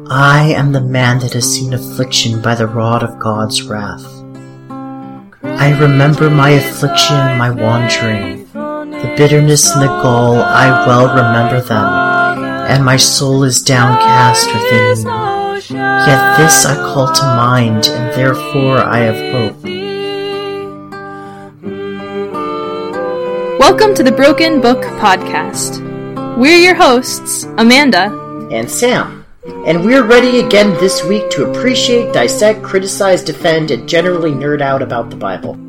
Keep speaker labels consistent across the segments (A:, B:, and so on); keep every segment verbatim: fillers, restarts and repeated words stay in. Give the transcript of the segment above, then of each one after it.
A: I am the man that has seen affliction by the rod of God's wrath. I remember my affliction and my wandering. The bitterness and the gall, I well remember them, and my soul is downcast within me. Yet this I call to mind, and therefore I have hope.
B: Welcome to the Broken Book Podcast. We're your hosts, Amanda
A: and Sam, and we're ready again this week to appreciate, dissect, criticize, defend, and generally nerd out about the Bible.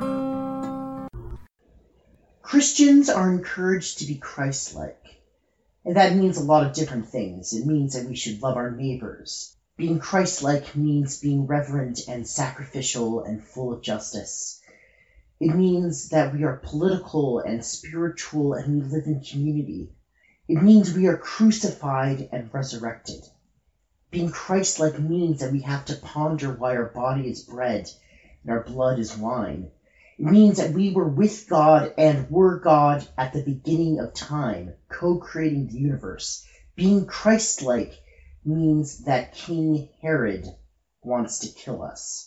A: Christians are encouraged to be Christ-like, and that means a lot of different things. It means that we should love our neighbors. Being Christ-like means being reverent and sacrificial and full of justice. It means that we are political and spiritual and we live in community. It means we are crucified and resurrected. Being Christ-like means that we have to ponder why our body is bread and our blood is wine. It means that we were with God and were God at the beginning of time, co-creating the universe. Being Christ-like means that King Herod wants to kill us.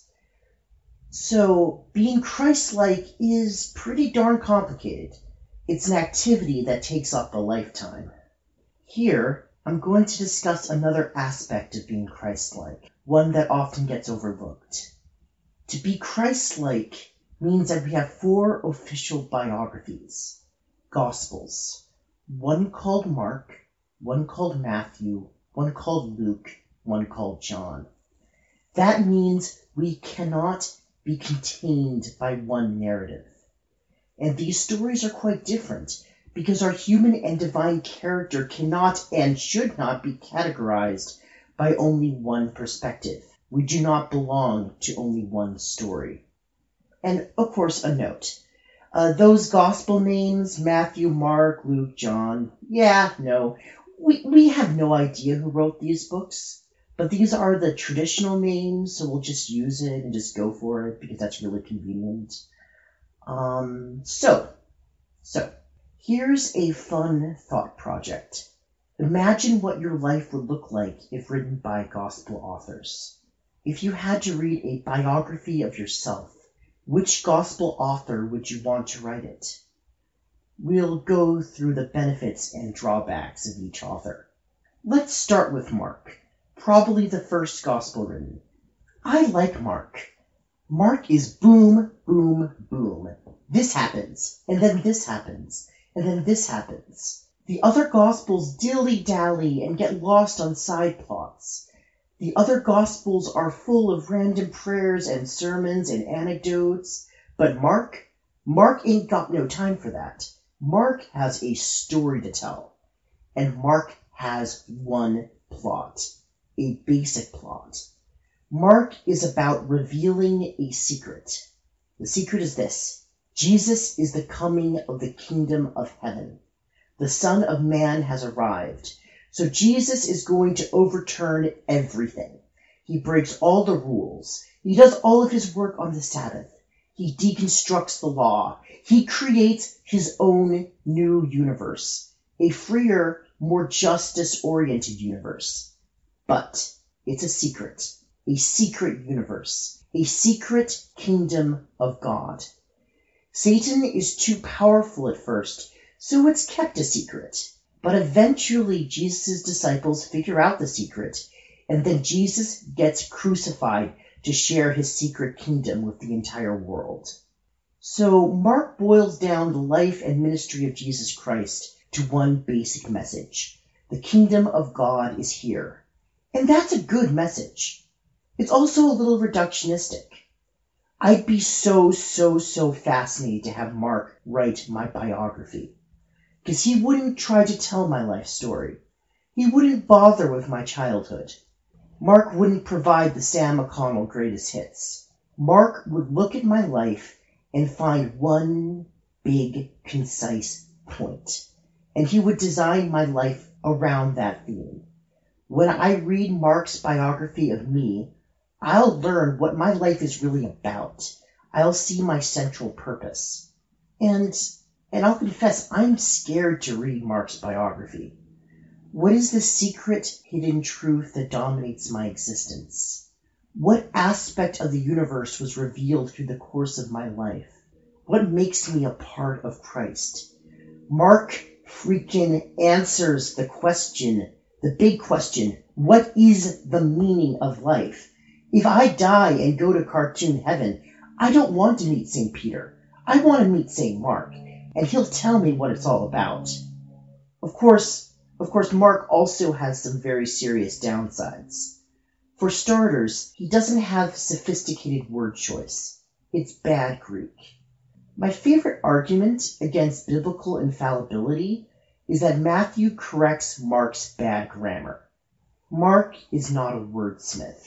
A: So, being Christ-like is pretty darn complicated. It's an activity that takes up a lifetime. Here, I'm going to discuss another aspect of being Christ-like, one that often gets overlooked. To be Christ-like means that we have four official biographies, Gospels, one called Mark, one called Matthew, one called Luke, one called John. That means we cannot be contained by one narrative. And these stories are quite different because our human and divine character cannot and should not be categorized by only one perspective. We do not belong to only one story. And, of course, a note. Uh, those gospel names, Matthew, Mark, Luke, John, yeah, no, we, we have no idea who wrote these books. But these are the traditional names, so we'll just use it and just go for it because that's really convenient. Um, so, so, here's a fun thought project. Imagine what your life would look like if written by gospel authors. If you had to read a biography of yourself, which gospel author would you want to write it? We'll go through the benefits and drawbacks of each author. Let's start with Mark, probably the first gospel written. I like Mark. Mark is boom, boom, boom. This happens, and then this happens, and then this happens. The other Gospels dilly-dally and get lost on side plots. The other Gospels are full of random prayers and sermons and anecdotes. But Mark, Mark ain't got no time for that. Mark has a story to tell. And Mark has one plot, a basic plot. Mark is about revealing a secret. The secret is this. Jesus is the coming of the kingdom of heaven. The Son of Man has arrived. So Jesus is going to overturn everything. He breaks all the rules. He does all of his work on the Sabbath. He deconstructs the law. He creates his own new universe, a freer, more justice-oriented universe. But it's a secret. A secret universe, a secret kingdom of God. Satan is too powerful at first, so it's kept a secret. But eventually Jesus' disciples figure out the secret, and then Jesus gets crucified to share his secret kingdom with the entire world. So Mark boils down the life and ministry of Jesus Christ to one basic message. The kingdom of God is here. And that's a good message. It's also a little reductionistic. I'd be so, so, so fascinated to have Mark write my biography. Because he wouldn't try to tell my life story. He wouldn't bother with my childhood. Mark wouldn't provide the Sam McConnell greatest hits. Mark would look at my life and find one big, concise point. And he would design my life around that theme. When I read Mark's biography of me, I'll learn what my life is really about. I'll see my central purpose. And, and I'll confess, I'm scared to read Mark's biography. What is the secret, hidden truth that dominates my existence? What aspect of the universe was revealed through the course of my life? What makes me a part of Christ? Mark freaking answers the question, the big question, what is the meaning of life? If I die and go to cartoon heaven, I don't want to meet Saint Peter. I want to meet Saint Mark, and he'll tell me what it's all about. Of course, of course, Mark also has some very serious downsides. For starters, he doesn't have sophisticated word choice. It's bad Greek. My favorite argument against biblical infallibility is that Matthew corrects Mark's bad grammar. Mark is not a wordsmith.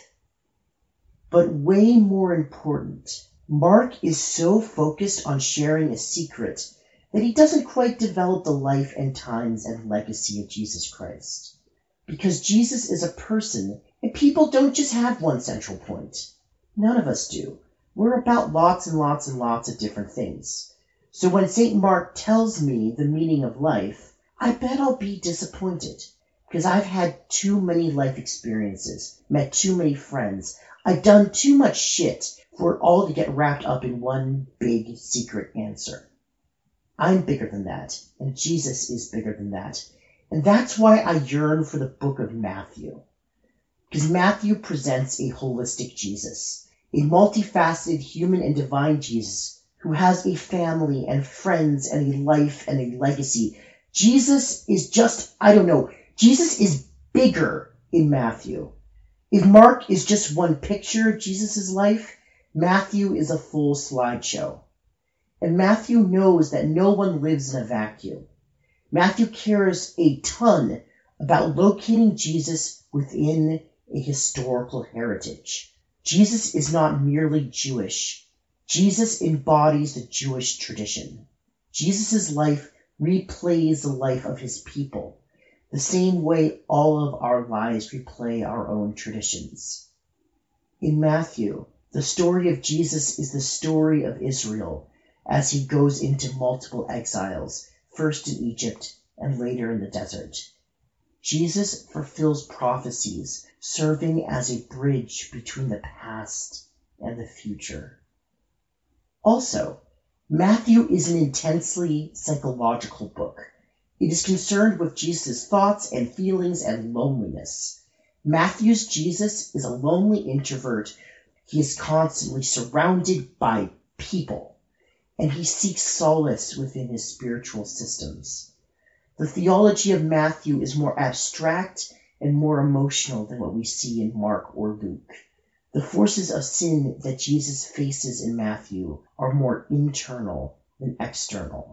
A: But way more important, Mark is so focused on sharing a secret that he doesn't quite develop the life and times and legacy of Jesus Christ. Because Jesus is a person, and people don't just have one central point. None of us do. We're about lots and lots and lots of different things. So when Saint Mark tells me the meaning of life, I bet I'll be disappointed. Because I've had too many life experiences, met too many friends, I've done too much shit for it all to get wrapped up in one big secret answer. I'm bigger than that, and Jesus is bigger than that. And that's why I yearn for the book of Matthew. Because Matthew presents a holistic Jesus, a multifaceted human and divine Jesus who has a family and friends and a life and a legacy. Jesus is just, I don't know, Jesus is bigger in Matthew. If Mark is just one picture of Jesus' life, Matthew is a full slideshow. And Matthew knows that no one lives in a vacuum. Matthew cares a ton about locating Jesus within a historical heritage. Jesus is not merely Jewish. Jesus embodies the Jewish tradition. Jesus' life replays the life of his people, the same way all of our lives replay our own traditions. In Matthew, the story of Jesus is the story of Israel as he goes into multiple exiles, first in Egypt and later in the desert. Jesus fulfills prophecies, serving as a bridge between the past and the future. Also, Matthew is an intensely psychological book. It is concerned with Jesus' thoughts and feelings and loneliness. Matthew's Jesus is a lonely introvert. He is constantly surrounded by people, and he seeks solace within his spiritual systems. The theology of Matthew is more abstract and more emotional than what we see in Mark or Luke. The forces of sin that Jesus faces in Matthew are more internal than external.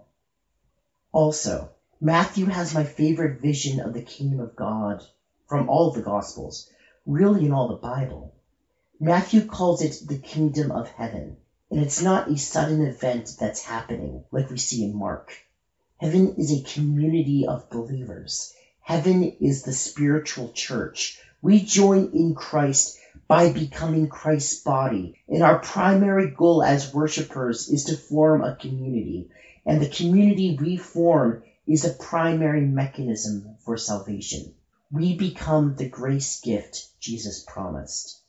A: Also, Matthew has my favorite vision of the kingdom of God from all of the Gospels, really in all the Bible. Matthew calls it the kingdom of heaven, and it's not a sudden event that's happening like we see in Mark. Heaven is a community of believers. Heaven is the spiritual church. We join in Christ by becoming Christ's body, and our primary goal as worshipers is to form a community, and the community we form is a primary mechanism for salvation. We become the grace gift Jesus promised.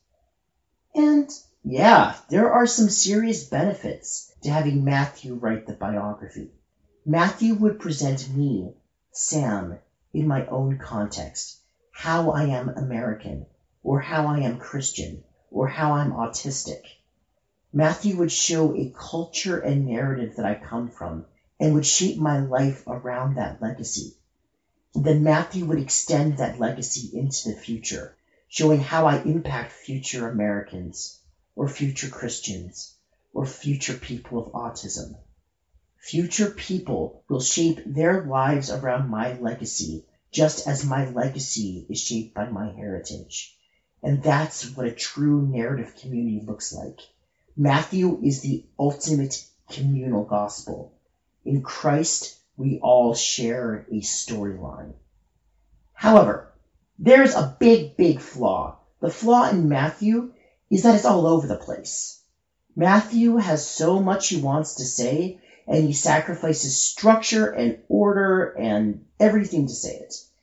A: And yeah, there are some serious benefits to having Matthew write the biography. Matthew would present me, Sam, in my own context, how I am American, or how I am Christian, or how I'm autistic. Matthew would show a culture and narrative that I come from, and would shape my life around that legacy. Then Matthew would extend that legacy into the future, showing how I impact future Americans, or future Christians, or future people of autism. Future people will shape their lives around my legacy, just as my legacy is shaped by my heritage. And that's what a true narrative community looks like. Matthew is the ultimate communal gospel. In Christ, we all share a storyline. However, there's a big, big flaw. The flaw in Matthew is that it's all over the place. Matthew has so much he wants to say, and he sacrifices structure and order and everything to say it.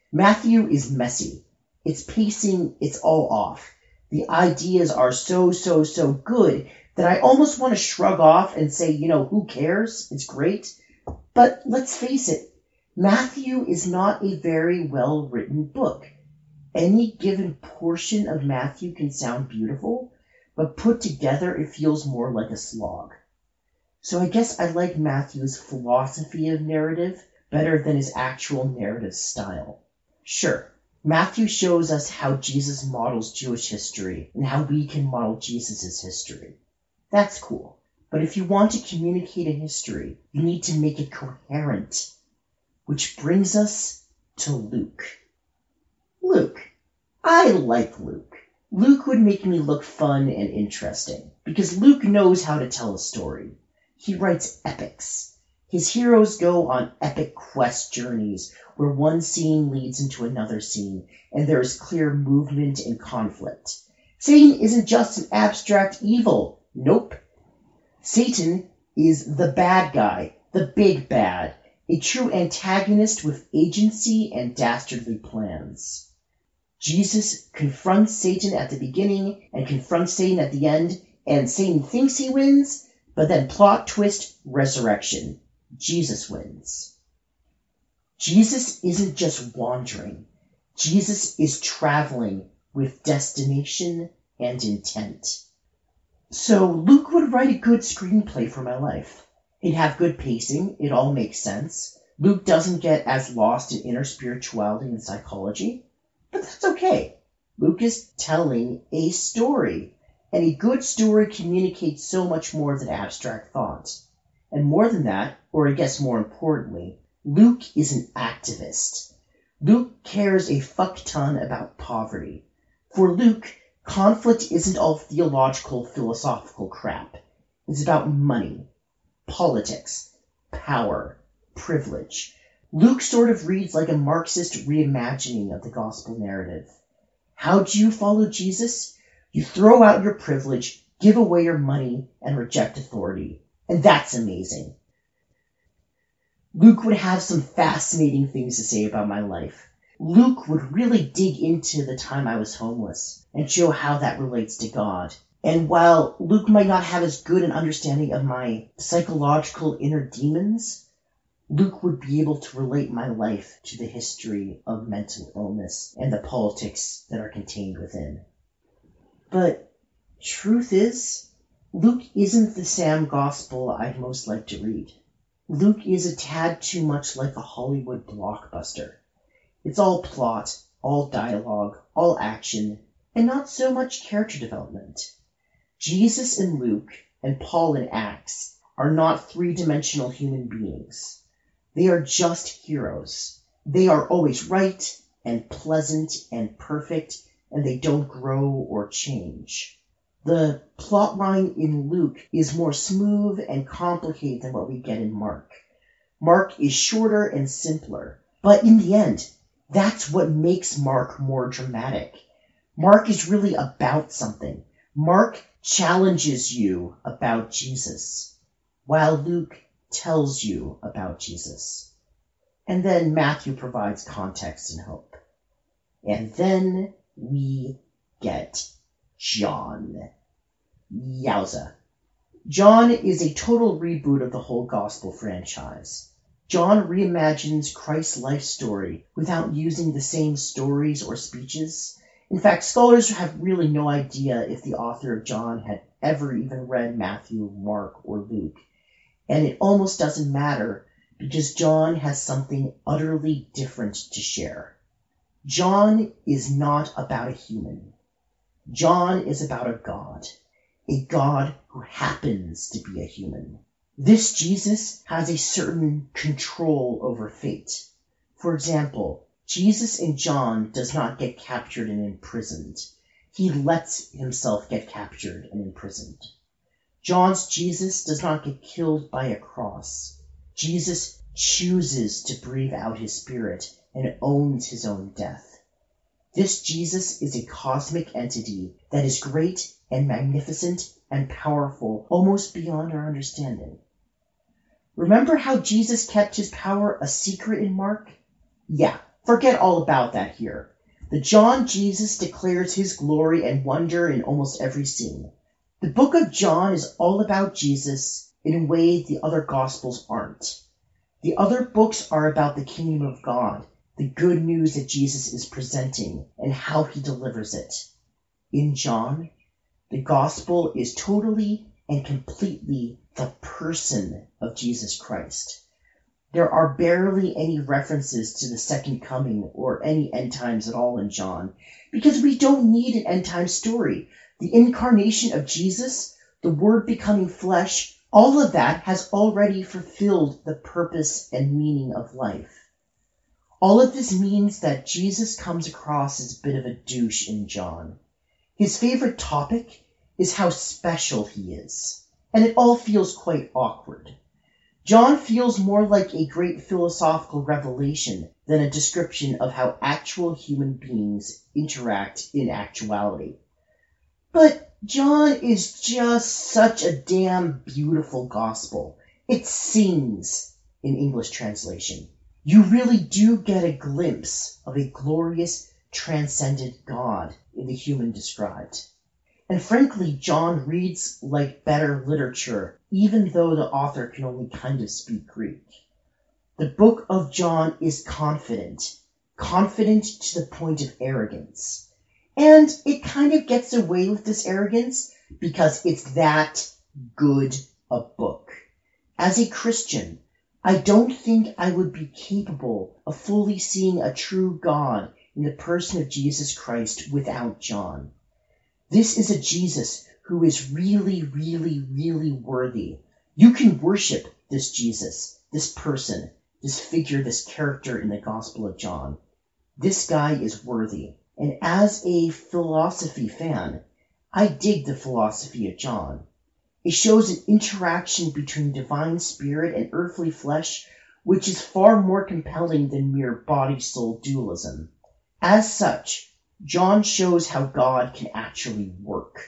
A: Matthew is messy. Its pacing, it's all off. The ideas are so, so, so good that I almost want to shrug off and say, you know, who cares? It's great. But let's face it, Matthew is not a very well-written book. Any given portion of Matthew can sound beautiful, but put together it feels more like a slog. So I guess I like Matthew's philosophy of narrative better than his actual narrative style. Sure, Matthew shows us how Jesus models Jewish history and how we can model Jesus' history. That's cool. But if you want to communicate a history, you need to make it coherent. Which brings us to Luke. Luke. I like Luke. Luke would make me look fun and interesting, because Luke knows how to tell a story. He writes epics. His heroes go on epic quest journeys where one scene leads into another scene, and there is clear movement and conflict. Satan isn't just an abstract evil. Nope. Satan is the bad guy, the big bad, a true antagonist with agency and dastardly plans. Jesus confronts Satan at the beginning and confronts Satan at the end, and Satan thinks he wins, but then plot twist, resurrection. Jesus wins. Jesus isn't just wandering. Jesus is traveling with destination and intent. So Luke would write a good screenplay for my life. It'd have good pacing, it all makes sense. Luke doesn't get as lost in inner spirituality and psychology, but that's okay. Luke is telling a story, and a good story communicates so much more than abstract thought. And more than that, or I guess more importantly, Luke is an activist. Luke cares a fuck ton about poverty. For Luke, conflict isn't all theological, philosophical crap. It's about money, politics, power, privilege. Luke sort of reads like a Marxist reimagining of the gospel narrative. How do you follow Jesus? You throw out your privilege, give away your money, and reject authority. And that's amazing. Luke would have some fascinating things to say about my life. Luke would really dig into the time I was homeless and show how that relates to God. And while Luke might not have as good an understanding of my psychological inner demons, Luke would be able to relate my life to the history of mental illness and the politics that are contained within. But truth is, Luke isn't the Sam Gospel I'd most like to read. Luke is a tad too much like a Hollywood blockbuster. It's all plot, all dialogue, all action, and not so much character development. Jesus in Luke and Paul in Acts are not three-dimensional human beings. They are just heroes. They are always right and pleasant and perfect, and they don't grow or change. The plotline in Luke is more smooth and complicated than what we get in Mark. Mark is shorter and simpler, but in the end, that's what makes Mark more dramatic. Mark is really about something. Mark challenges you about Jesus, while Luke tells you about Jesus. And then Matthew provides context and hope. And then we get John. Yowza. John is a total reboot of the whole gospel franchise. John reimagines Christ's life story without using the same stories or speeches. In fact, scholars have really no idea if the author of John had ever even read Matthew, Mark, or Luke. And it almost doesn't matter because John has something utterly different to share. John is not about a human. John is about a God. A God who happens to be a human. This Jesus has a certain control over fate. For example, Jesus in John does not get captured and imprisoned. He lets himself get captured and imprisoned. John's Jesus does not get killed by a cross. Jesus chooses to breathe out his spirit and owns his own death. This Jesus is a cosmic entity that is great and magnificent and powerful, almost beyond our understanding. Remember how Jesus kept his power a secret in Mark? Yeah, Forget all about that here. The John Jesus declares his glory and wonder in almost every scene. The book of John is all about Jesus in a way the other Gospels aren't. The other books are about the kingdom of God, the good news that Jesus is presenting, and how he delivers it. In John, the Gospel is totally and completely the person of Jesus Christ. There are barely any references to the second coming or any end times at all in John, because we don't need an end time story. The incarnation of Jesus, the Word becoming flesh, all of that has already fulfilled the purpose and meaning of life. All of this means that Jesus comes across as a bit of a douche in John. His favorite topic is how special he is, and it all feels quite awkward. John feels more like a great philosophical revelation than a description of how actual human beings interact in actuality. But John is just such a damn beautiful gospel. It sings in English translation. You really do get a glimpse of a glorious, transcendent God in the human described. And frankly, John reads like better literature, even though the author can only kind of speak Greek. The book of John is confident, confident to the point of arrogance. And it kind of gets away with this arrogance because it's that good a book. As a Christian, I don't think I would be capable of fully seeing a true God in the person of Jesus Christ without John. This is a Jesus who is really, really, really worthy. You can worship this Jesus, this person, this figure, this character in the Gospel of John. This guy is worthy. And as a philosophy fan, I dig the philosophy of John. It shows an interaction between divine spirit and earthly flesh, which is far more compelling than mere body-soul dualism. As such, John shows how God can actually work.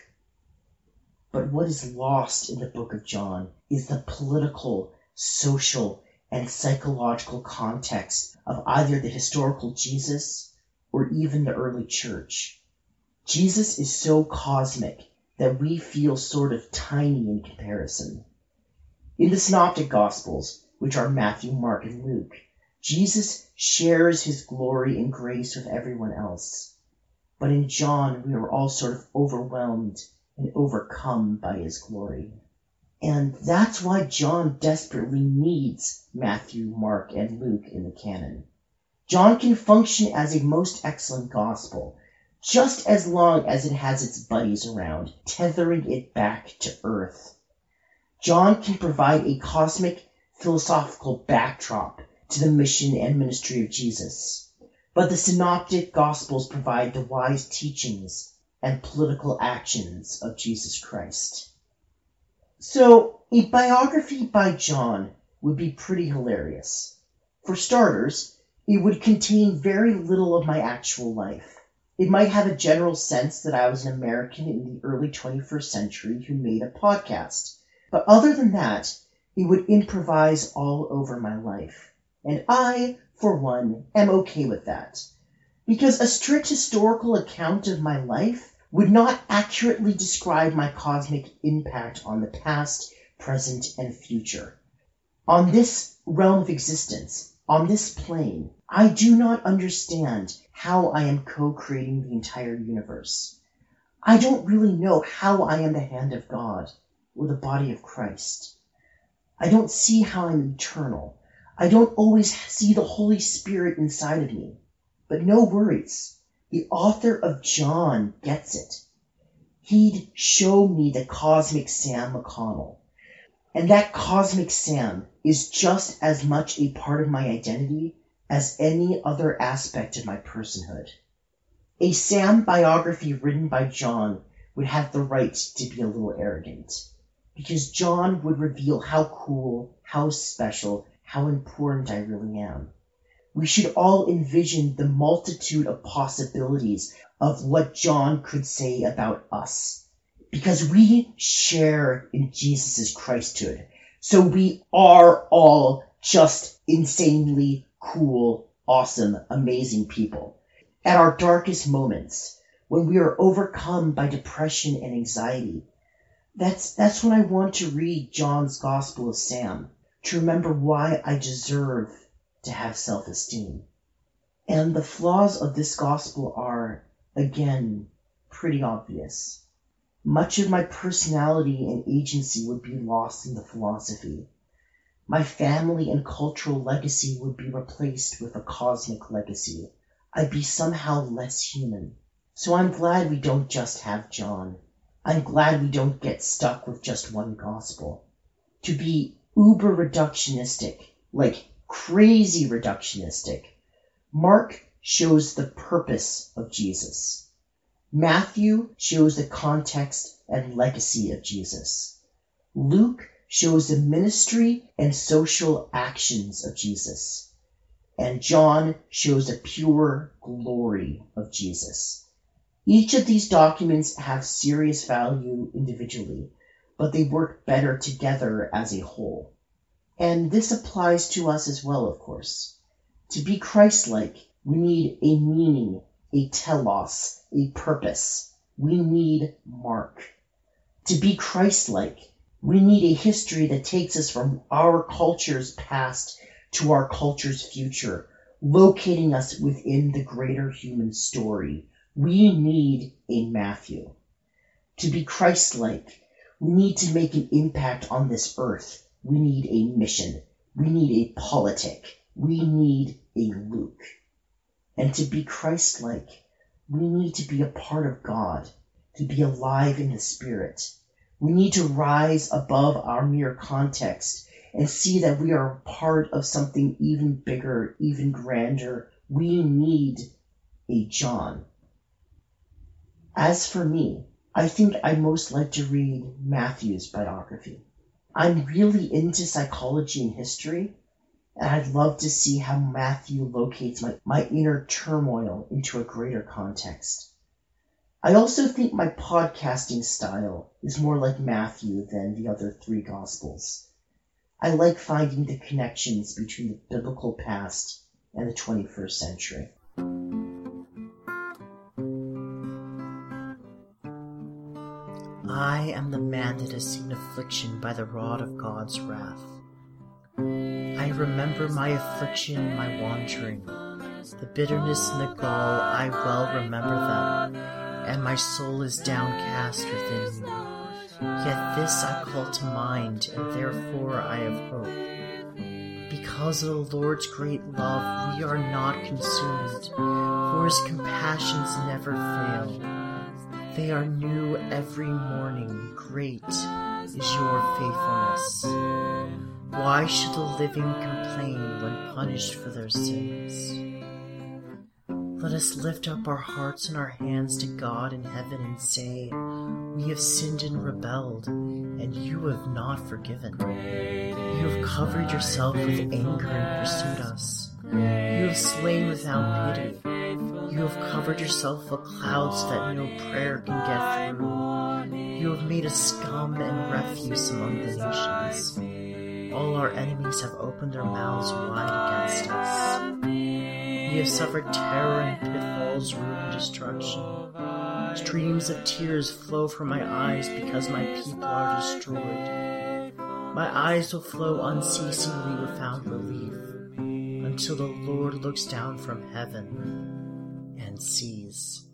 A: But what is lost in the book of John is the political, social, and psychological context of either the historical Jesus or even the early church. Jesus is so cosmic that we feel sort of tiny in comparison. In the Synoptic Gospels, which are Matthew, Mark, and Luke, Jesus shares his glory and grace with everyone else. But in John, we are all sort of overwhelmed and overcome by his glory. And that's why John desperately needs Matthew, Mark, and Luke in the canon. John can function as a most excellent gospel, just as long as it has its buddies around, tethering it back to earth. John can provide a cosmic, philosophical backdrop to the mission and ministry of Jesus. But the Synoptic Gospels provide the wise teachings and political actions of Jesus Christ. So, a biography by John would be pretty hilarious. For starters, it would contain very little of my actual life. It might have a general sense that I was an American in the early twenty-first century who made a podcast. But other than that, it would improvise all over my life. And I, for one, am okay with that. Because a strict historical account of my life would not accurately describe my cosmic impact on the past, present, and future. On this realm of existence, on this plane, I do not understand how I am co-creating the entire universe. I don't really know how I am the hand of God or the body of Christ. I don't see how I'm eternal. I don't always see the Holy Spirit inside of me. But no worries. The author of John gets it. He'd show me the cosmic Sam McConnell. And that cosmic Sam is just as much a part of my identity as any other aspect of my personhood. A Sam biography written by John would have the right to be a little arrogant, because John would reveal how cool, how special, how important I really am. We should all envision the multitude of possibilities of what John could say about us, because we share in Jesus' Christhood. So we are all just insanely cool awesome, amazing people. At our darkest moments, when we are overcome by depression and anxiety, that's, that's when I want to read John's Gospel of Sam, to remember why I deserve to have self-esteem. And the flaws of this gospel are, again, pretty obvious. Much of my personality and agency would be lost in the philosophy. My family and cultural legacy would be replaced with a cosmic legacy. I'd be somehow less human. So I'm glad we don't just have John. I'm glad we don't get stuck with just one gospel. To be uber reductionistic, like crazy reductionistic, Mark shows the purpose of Jesus. Matthew shows the context and legacy of Jesus. Luke shows the ministry and social actions of Jesus. And John shows the pure glory of Jesus. Each of these documents have serious value individually, but they work better together as a whole. And this applies to us as well, of course. To be Christ-like, we need a meaning, a telos, a purpose. We need Mark. To be Christ-like, we need a history that takes us from our culture's past to our culture's future, locating us within the greater human story. We need a Matthew. To be Christ-like, we need to make an impact on this earth. We need a mission. We need a politic. We need a Luke. And to be Christ-like, we need to be a part of God, to be alive in the Spirit. We need to rise above our mere context and see that we are a part of something even bigger, even grander. We need a John. As for me, I think I most like to read Matthew's biography. I'm really into psychology and history, and I'd love to see how Matthew locates my, my inner turmoil into a greater context. I also think my podcasting style is more like Matthew than the other three Gospels. I like finding the connections between the biblical past and the twenty-first century. I am the man that has seen affliction by the rod of God's wrath. I remember my affliction, my wandering, the bitterness and the gall, I well remember them, and my soul is downcast within me. Yet this I call to mind, and therefore I have hope. Because of the Lord's great love, we are not consumed, for his compassions never fail. They are new every morning. Great is your faithfulness. Why should the living complain when punished for their sins? Let us lift up our hearts and our hands to God in heaven and say, we have sinned and rebelled, and you have not forgiven. You have covered yourself with anger and pursued us. You have slain without pity. You have covered yourself with clouds that no prayer can get through. You have made a scum and refuse among the nations. All our enemies have opened their mouths wide against us. We have suffered terror and pitfalls, ruin and destruction. Streams of tears flow from my eyes because my people are destroyed. My eyes will flow unceasingly without relief until the Lord looks down from heaven and sees.